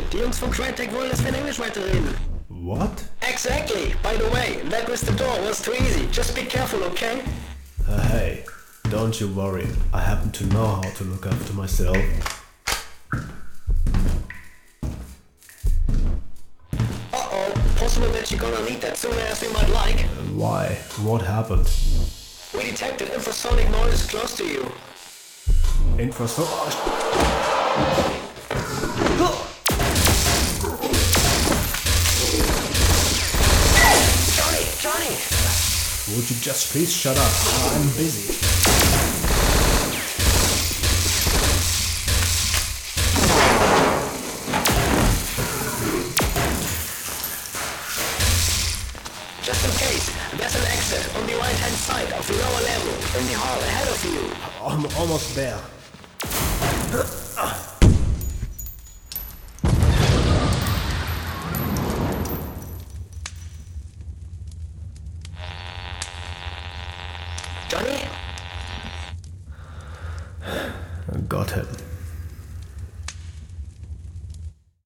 Die Jungs von Crytek wollen, dass wir in Englisch weiterreden. What? Exactly. By the way, that with the door was too easy. Just be careful, okay? Hey, don't you worry. I happen to know how to look after myself. Uh-oh. Possible that you're gonna need that sooner as we might like. Why? What happened? We detected infrasonic noise close to you. Johnny! Would you just please shut up? I'm busy. Just in case, there's an exit on the right-hand side of the lower level in the hall ahead of you. I'm almost there. Johnny? Got him.